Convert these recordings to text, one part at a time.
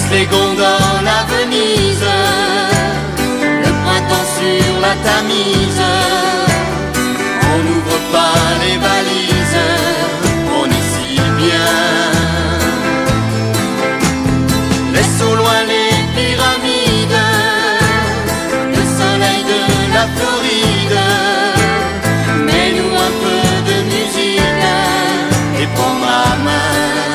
les gondoles à Venise, le printemps sur la Tamise. On n'ouvre pas les valises, on est si bien. Laisse au loin les pyramides, le soleil de la Floride. Mets-nous un peu de musique et prends ma main.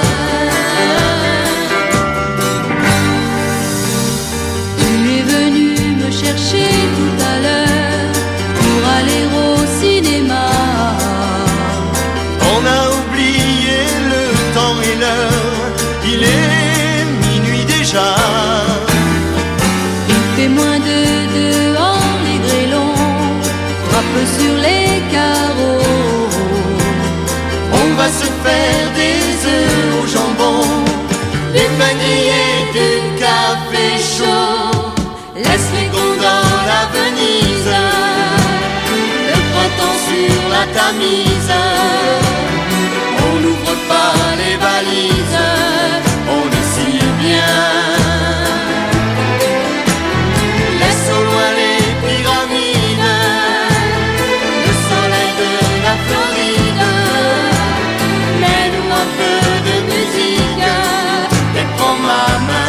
Chercher tout à l'heure pour aller au cinéma. On a oublié le temps et l'heure, il est minuit déjà. Il fait moins de dehors, les grêlons frappent sur les carreaux. On va se faire des œufs au jambon, des pains grillés, du café chaud. Laisse les gondoles à Venise, le printemps sur la Tamise. On n'ouvre pas les valises, on est si bien. Laisse au loin les pyramides, le soleil de la Floride. Mets-nous un peu de musique et prends ma main.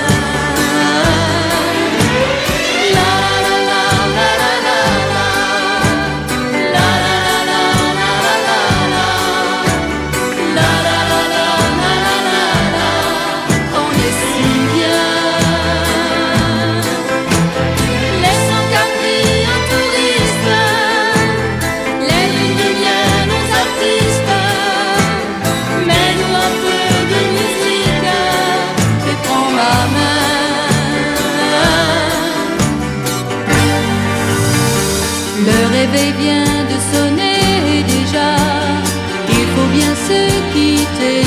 Le réveil vient de sonner déjà, il faut bien se quitter.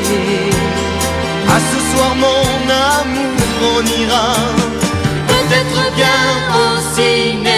À ce soir mon amour on ira peut-être bien au ciné.